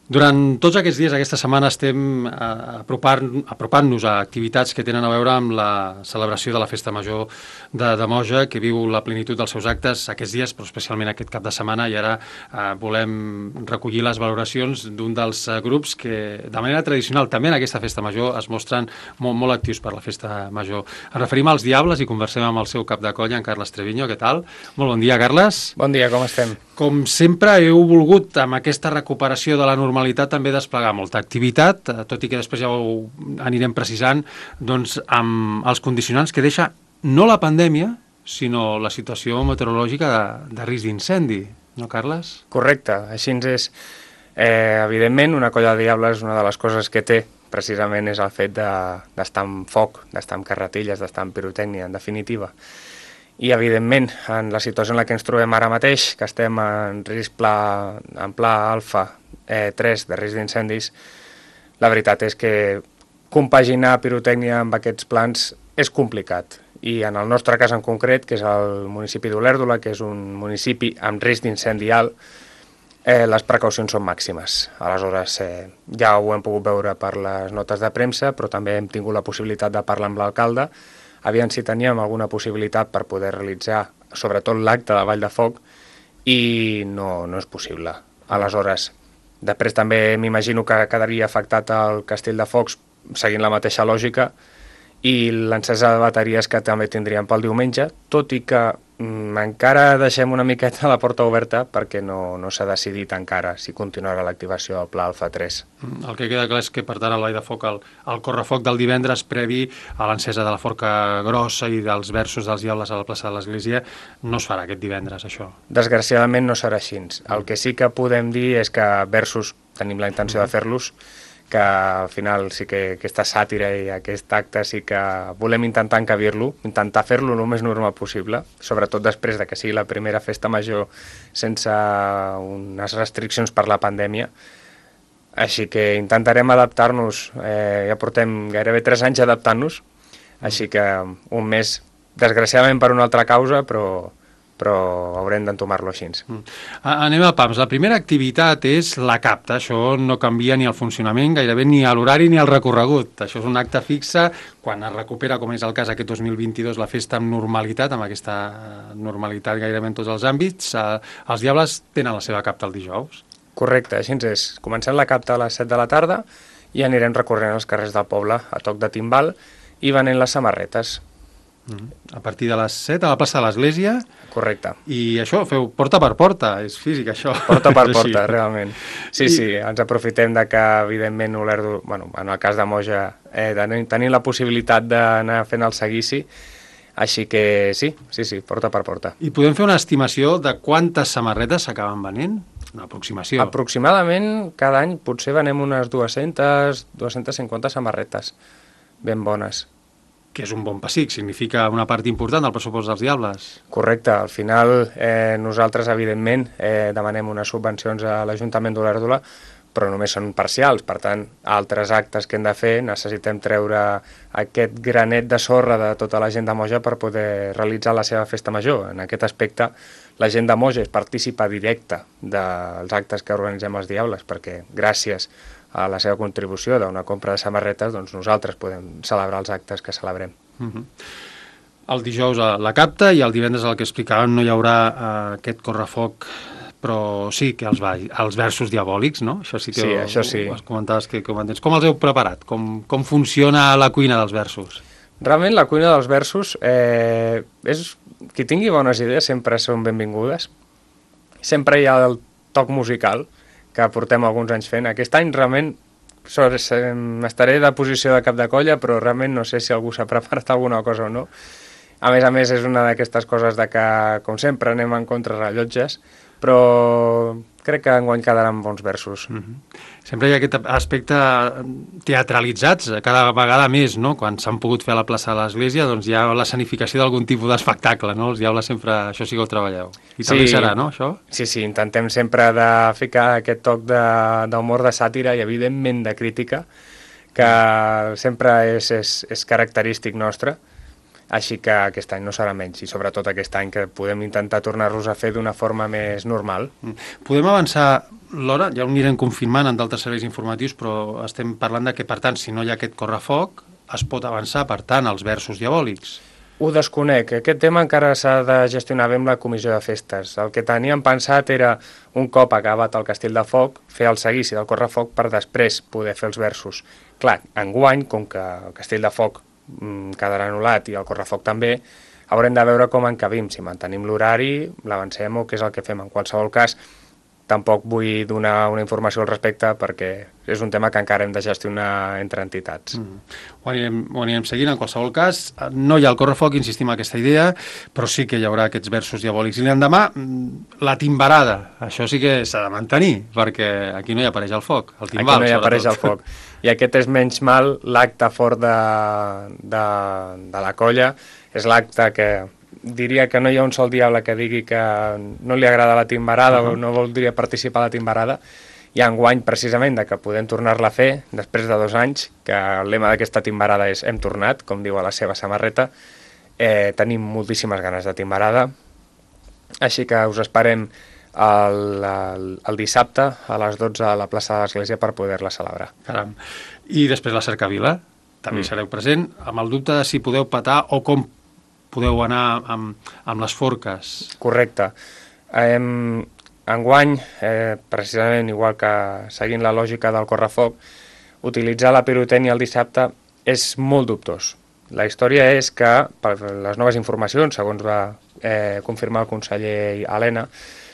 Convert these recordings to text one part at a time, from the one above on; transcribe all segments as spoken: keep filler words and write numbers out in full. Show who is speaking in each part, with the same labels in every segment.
Speaker 1: Durant tots aquests dies, aquesta setmana, estem apropant, apropant-nos a activitats que tenen a veure amb la celebració de la Festa Major de, de Moja, que viu la plenitud dels seus actes aquests dies, però especialment aquest cap de setmana, i ara eh, volem recollir les valoracions d'un dels eh, grups que, de manera tradicional, també en aquesta Festa Major, es mostren molt, molt actius per la Festa Major. Ens referim als Diables i conversem amb el seu cap de colla, en Carles Treviño. Què tal? Molt bon dia, Carles.
Speaker 2: Bon dia, com estem?
Speaker 1: Com sempre, heu volgut, amb aquesta recuperació de la normalitat, també desplegar molta activitat, tot i que després ja ho anirem precisant, doncs, amb els condicionants que deixa no la pandèmia, sinó la situació meteorològica de, de risc d'incendi. No, Carles?
Speaker 2: Correcte, així és. Eh, evidentment, una colla de Diables, una de les coses que té, precisament, és el fet d'estar de, amb foc, d'estar amb carretilles, d'estar amb pirotècnia, en definitiva. I, evidentment, en la situació en la que ens trobem ara mateix, que estem en risc pla, en pla alfa eh, tres de risc d'incendis, la veritat és que compaginar pirotècnia amb aquests plans és complicat. I en el nostre cas en concret, que és el municipi d'Olèrdola, que és un municipi amb risc d'incendi alt, eh, les precaucions són màximes. Aleshores, eh, ja ho hem pogut veure per les notes de premsa, però també hem tingut la possibilitat de parlar amb l'alcalde, aviam si teníem alguna possibilitat per poder realitzar, sobretot l'acte de Vall de Foc, i no, no és possible. Aleshores, després també m'imagino que quedaria afectat el Castell de Focs seguint la mateixa lògica, i l'encesa de bateries que també tindríem pel diumenge, tot i que mm, encara deixem una miqueta la porta oberta perquè no, no s'ha decidit encara si continuarà l'activació del Pla Alfa tres.
Speaker 1: El que queda clar és que, per tant, el Vall de Foc, el, el correfoc del divendres previ a l'encesa de la forca grossa i dels versos dels Diables a la plaça de l'Església no es farà aquest divendres, això.
Speaker 2: Desgraciadament no serà així. El que sí que podem dir és que versos tenim la intenció de fer-los, que al final sí que aquesta sàtira i aquest acte sí que volem intentar encabir-lo, intentar fer-lo el més normal possible, sobretot després de que sigui la primera festa major sense unes restriccions per la pandèmia. Així que intentarem adaptar-nos, eh, ja portem gairebé tres anys adaptant-nos, així que un mes, desgraciadament per una altra causa, però... però haurem d'entomar-lo així.
Speaker 1: Mm. Anem a pams. La primera activitat és la capta. Això no canvia ni el funcionament, gairebé ni a l'horari ni al recorregut. Això és un acte fixe. Quan es recupera, com és el cas aquest dos mil vint-i-dos, la festa amb normalitat, amb aquesta normalitat gairebé en tots els àmbits, eh, els Diables tenen la seva capta el dijous.
Speaker 2: Correcte, així és. Comencem la capta a les set de la tarda i anirem recorrent els carrers del poble a toc de timbal i venent les samarretes.
Speaker 1: A partir de les set a la plaça de l'Església.
Speaker 2: Correcte.
Speaker 1: I això, feu porta per porta, és físic això.
Speaker 2: Porta per porta, realment. Sí, I... sí, ens aprofitem de que, evidentment, Olèrdola, bueno, en el cas de Moja, eh, tenim la possibilitat d'anar fent el seguici, així que sí, sí, sí, porta per porta.
Speaker 1: I podem fer una estimació de quantes samarretes s'acaben venent? Una aproximació.
Speaker 2: Aproximadament, cada any potser venem unes dues-centes, dues-centes cinquanta samarretes ben bones.
Speaker 1: Que és un bon pessic, significa una part important del pressupost dels Diables.
Speaker 2: Correcte, al final eh, nosaltres, evidentment, eh, demanem unes subvencions a l'Ajuntament d'Olèrdola, però només són parcials, per tant, altres actes que hem de fer necessitem treure aquest granet de sorra de tota la gent de Moja per poder realitzar la seva festa major. En aquest aspecte, la gent de Moja és partícipa directa dels actes que organitzem els Diables, perquè gràcies a la seva contribució d'una compra de samarretes, doncs nosaltres podem celebrar els actes que celebrem.
Speaker 1: Uh-huh. El dijous a la capta i el divendres, el que explicàvem, no hi haurà uh, aquest correfoc, però sí que els, els versos diabòlics, no? Això sí que
Speaker 2: sí,
Speaker 1: ho,
Speaker 2: això sí.
Speaker 1: Ho comentaves que comentaves. Com els heu preparat? Com, com funciona la cuina dels versos?
Speaker 2: Realment la cuina dels versos, eh, és, qui tingui bones idees sempre són benvingudes. Sempre hi ha el toc musical, que portem alguns anys fent. Aquest any realment estaré de posició de cap de colla, però realment no sé si algú s'ha preparat alguna cosa o no. A més a més, és una d'aquestes coses de que, com sempre, anem en contrarrellotges, però crec que enguany quedaran bons versos.
Speaker 1: Mm-hmm. Sempre hi ha aquest aspecte teatralitzats, cada vegada més, no? Quan s'han pogut fer a la plaça de l'Església, doncs hi ha l'escenificació d'algun tipus d'espectacle, no? Els Diables sempre, això sí que ho treballeu. I també
Speaker 2: sí,
Speaker 1: serà, no, això?
Speaker 2: Sí, sí, intentem sempre de ficar aquest toc d'humor, de, de sàtira i, evidentment, de crítica, que sempre és, és, és característic nostre. així que aquest any no serà menys, i sobretot aquest any que podem intentar tornar-los a fer d'una forma més normal.
Speaker 1: Podem avançar l'hora, ja ho anirem confirmant en d'altres serveis informatius, però estem parlant de que, per tant, si no hi ha aquest correfoc, es pot avançar, per tant, als versos diabòlics.
Speaker 2: Ho desconec. Aquest tema encara s'ha de gestionar bé amb la comissió de festes. El que teníem pensat era, un cop acabat el Castell de Foc, fer el seguici del correfoc per després poder fer els versos. Clar, enguany, com que el Castell de Foc mm, quedarà anul·lat i el correfoc també, haurem de veure com encabim, si mantenim l'horari, l'avancem o què és el que fem. En qualsevol cas, tampoc vull donar una informació al respecte perquè és un tema que encara hem de gestionar entre entitats.
Speaker 1: Mm. Ho, anirem, ho anirem seguint. En qualsevol cas, no hi ha el correfoc, insistim en aquesta idea, però sí que hi haurà aquests versos diabòlics. I l'endemà, la timbarada. Això sí que s'ha de mantenir, perquè aquí no hi apareix el foc, el timbal,
Speaker 2: aquí no hi apareix el foc. I aquest és menys mal l'acte fort de, de, de la colla. És l'acte que diria que no hi ha un sol diable que digui que no li agrada la timbarada uh -huh. o no voldria participar a la timbarada, i enguany precisament de que podem tornar-la a fer després de dos anys, que el lema d'aquesta timbarada és hem tornat, com diu a la seva samarreta. Eh, tenim moltíssimes ganes de timbarada, així que us esperem el, el, el dissabte a les dotze a la plaça de l'Església per poder-la celebrar.
Speaker 1: Caram. I després la cercavila, també mm. sereu present, amb el dubte de si podeu petar o com podeu anar amb, amb les forques.
Speaker 2: Correcte. Em, enguany, eh, precisament igual que seguint la lògica del correfoc, utilitzar la pirotècnia el dissabte és molt dubtós. La història és que, per les noves informacions, segons va eh, confirmar el conseller Helena,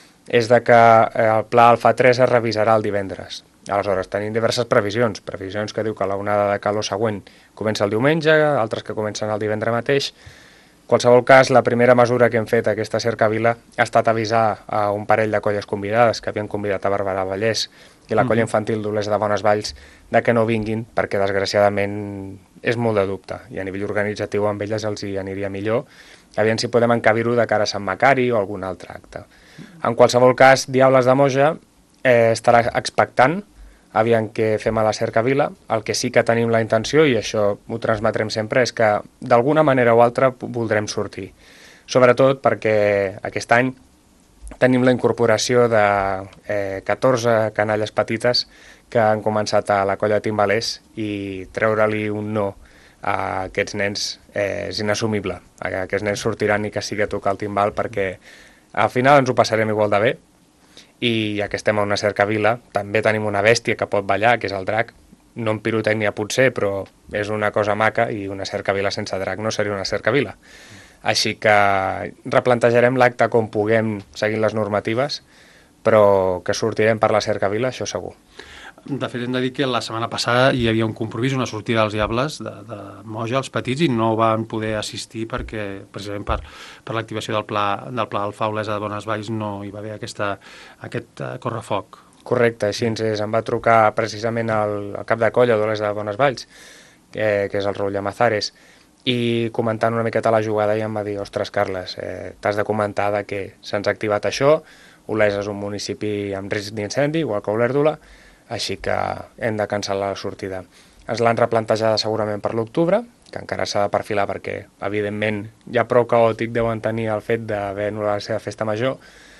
Speaker 2: és de que el pla Alfa tres es revisarà el divendres. Aleshores, tenim diverses previsions, previsions que diu que la onada de calor següent comença el diumenge, altres que comencen el divendres mateix. En qualsevol cas, la primera mesura que hem fet a aquesta cercavila ha estat avisar a un parell de colles convidades que havien convidat a Barberà Vallès i la colla infantil d'Olesa de Bones Valls de que no vinguin perquè desgraciadament és molt de dubte i a nivell organitzatiu amb elles els hi aniria millor. Aviam si podem encabir-ho de cara a Sant Macari o algun altre acte. En qualsevol cas, Diables de Moja eh, estarà expectant aviam què fem a la cercavila. El que sí que tenim la intenció, i això ho transmetrem sempre, és que d'alguna manera o altra voldrem sortir. Sobretot perquè aquest any tenim la incorporació de eh, catorze canalles petites que han començat a la colla de timbalers i treure-li un no a aquests nens eh, és inassumible. Aquests nens sortiran i que sigui a tocar el timbal perquè al final ens ho passarem igual de bé. I ja que estem a una cercavila, també tenim una bèstia que pot ballar, que és el drac. No en pirotècnia potser, però és una cosa maca i una cercavila sense drac no seria una cercavila. Així que replantejarem l'acte com puguem seguint les normatives, però que sortirem per la cercavila, això segur.
Speaker 1: De fet, hem de dir que la setmana passada hi havia un compromís, una sortida dels Diables de, de Moja, els petits, i no van poder assistir perquè, precisament per, per l'activació del pla, del pla Alfa Olesa de Bones Valls, no hi va haver aquesta, aquest uh, correfoc.
Speaker 2: Correcte, així ens és. Em va trucar precisament el, el cap de colla d'Olesa de Bones Valls, que, que és el Raül Llamazares, i comentant una miqueta la jugada i em va dir, ostres, Carles, eh, t'has de comentar de que se'ns ha activat això, Olesa és un municipi amb risc d'incendi, igual que Olèrdola, així que hem de cancel·lar la sortida. Ens l'han replantejada segurament per l'octubre, que encara s'ha de perfilar perquè, evidentment, ja prou caòtic deuen tenir el fet d'haver anul·lat la seva festa major,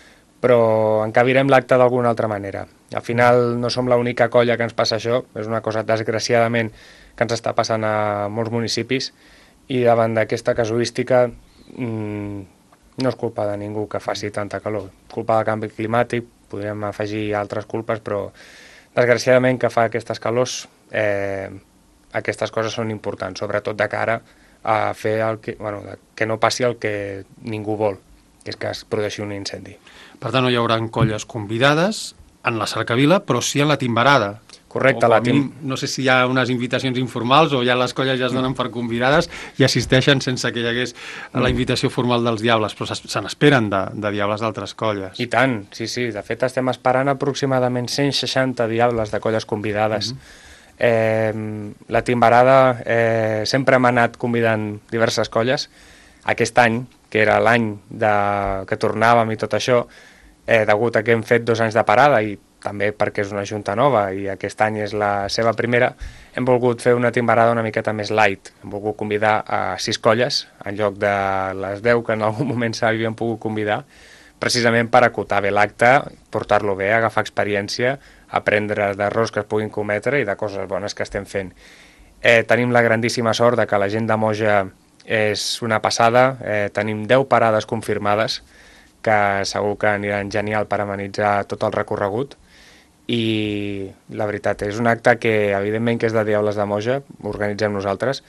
Speaker 2: però encabirem l'acte d'alguna altra manera. Al final no som l'única colla que ens passa això, és una cosa, desgraciadament, que ens està passant a molts municipis, i davant d'aquesta casuística mmm, no és culpa de ningú que faci tanta calor. Culpa del canvi climàtic, podríem afegir altres culpes, però desgraciadament que fa aquestes calors, eh, aquestes coses són importants, sobretot de cara a fer el que, bueno, que no passi el que ningú vol, que és que es produeixi un incendi.
Speaker 1: Per tant, no hi haurà colles convidades en la cercavila, però sí en la timbarada.
Speaker 2: Correcte, la tim...
Speaker 1: No sé si hi ha unes invitacions informals o ja les colles ja es donen per convidades i assisteixen sense que hi hagués mm. la invitació formal dels Diables, però se n'esperen de, de Diables d'altres colles.
Speaker 2: I tant, sí, sí. De fet, estem esperant aproximadament cent seixanta Diables de colles convidades. Mm-hmm. eh, la timbarada eh, sempre hem anat convidant diverses colles. Aquest any, que era l'any de... que tornàvem i tot això, eh, degut a que hem fet dos anys de parada i també perquè és una junta nova i aquest any és la seva primera, hem volgut fer una timbarada una miqueta més light. Hem volgut convidar a sis colles, en lloc de les deu que en algun moment s'havien pogut convidar, precisament per acotar bé l'acte, portar-lo bé, agafar experiència, aprendre d'errors que es puguin cometre i de coses bones que estem fent. Eh, tenim la grandíssima sort de que la gent de Moja és una passada, eh, tenim deu parades confirmades, que segur que aniran genial per amenitzar tot el recorregut, i la veritat és un acte que evidentment que és de Diables de Moja, ho organitzem nosaltres,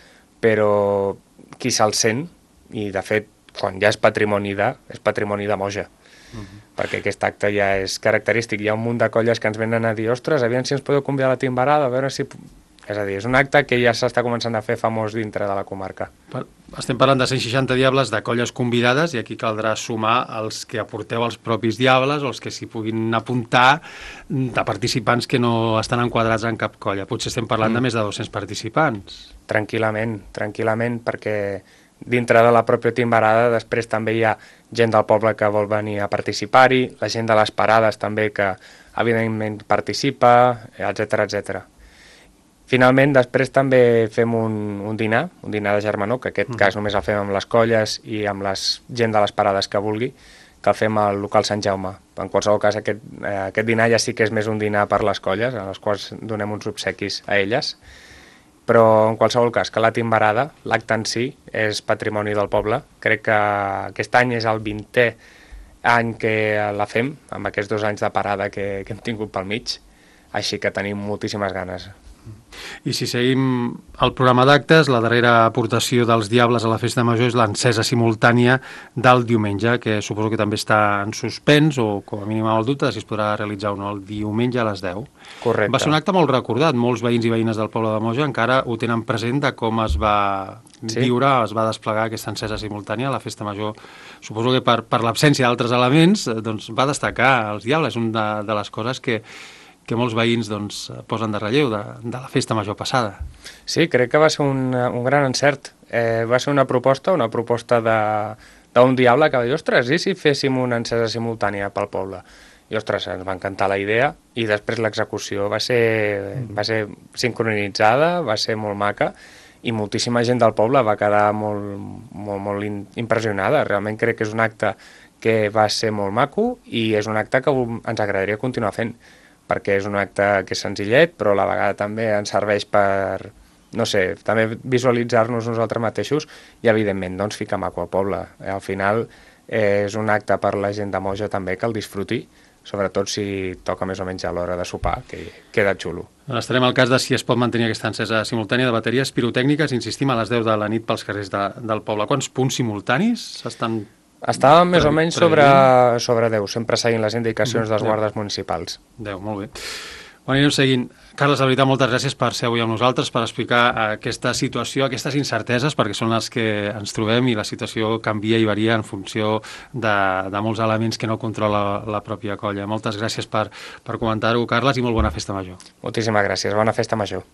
Speaker 2: però qui se'l sent, i de fet quan ja és patrimoni de, és patrimoni de Moja, uh-huh. perquè aquest acte ja és característic. Hi ha un munt de colles que ens venen a dir ostres, aviam si ens podeu convidar a la timbarada, a veure si... És a dir, és un acte que ja s'està començant a fer famós dintre de la comarca.
Speaker 1: Estem parlant de cent seixanta diables de colles convidades i aquí caldrà sumar els que aporteu els propis diables o els que s'hi puguin apuntar de participants que no estan enquadrats en cap colla. Potser estem parlant mm. de més de dos-cents participants.
Speaker 2: Tranquil·lament, tranquil·lament, perquè dintre de la pròpia timbarada després també hi ha gent del poble que vol venir a participar-hi, la gent de les parades també que evidentment participa, etcètera, etcètera. Finalment, després també fem un, un dinar, un dinar de germanor, que en aquest mm. cas només el fem amb les colles i amb la gent de les parades que vulgui, que el fem al local Sant Jaume. En qualsevol cas, aquest, eh, aquest dinar ja sí que és més un dinar per les colles, a les quals donem uns obsequis a elles, però en qualsevol cas, que la timbarada, l'acte en si, és patrimoni del poble. Crec que aquest any és el vintè any que la fem, amb aquests dos anys de parada que, que hem tingut pel mig, així que tenim moltíssimes ganes.
Speaker 1: I si seguim el programa d'actes, la darrera aportació dels Diables a la Festa Major és l'encesa simultània del diumenge, que suposo que també està en suspens, o com a mínim amb el dubte de si es podrà realitzar o no el diumenge a les deu.
Speaker 2: Correcte.
Speaker 1: Va ser un acte molt recordat, molts veïns i veïnes del poble de Moja encara ho tenen present de com es va sí. viure, es va desplegar aquesta encesa simultània a la Festa Major. Suposo que per, per l'absència d'altres elements doncs, va destacar els Diables, és una de, de les coses que que molts veïns doncs, posen de relleu de, de la Festa Major passada.
Speaker 2: Sí, crec que va ser un, un gran encert. Eh, va ser una proposta, una proposta d'un diable que va dir, ostres, i si féssim una encesa simultània pel poble? I, ostres, ens va encantar la idea i després l'execució va ser, mm. va ser sincronitzada, va ser molt maca i moltíssima gent del poble va quedar molt, molt, molt impressionada. Realment crec que és un acte que va ser molt maco i és un acte que ens agradaria continuar fent, perquè és un acte que és senzillet, però a la vegada també ens serveix per, no sé, també visualitzar-nos nosaltres mateixos i, evidentment, doncs, ficar maco al poble. Al final eh, és un acte per la gent de Moja també que el disfruti, sobretot si toca més o menys a l'hora de sopar, que queda xulo.
Speaker 1: Estarem al cas de si es pot mantenir aquesta encesa simultània de bateries pirotècniques, insistim, a les deu de la nit pels carrers de, del poble. Quants punts simultanis s'estan...
Speaker 2: Estàvem més o menys sobre, sobre deu, sempre seguint les indicacions dels guardes municipals.
Speaker 1: deu, molt bé. Ho anirem seguint. Carles, de veritat, moltes gràcies per ser avui amb nosaltres, per explicar aquesta situació, aquestes incerteses, perquè són les que ens trobem i la situació canvia i varia en funció de, de molts elements que no controla la pròpia colla. Moltes gràcies per, per comentar-ho, Carles, i molt bona Festa Major.
Speaker 2: Moltíssimes gràcies, bona Festa Major.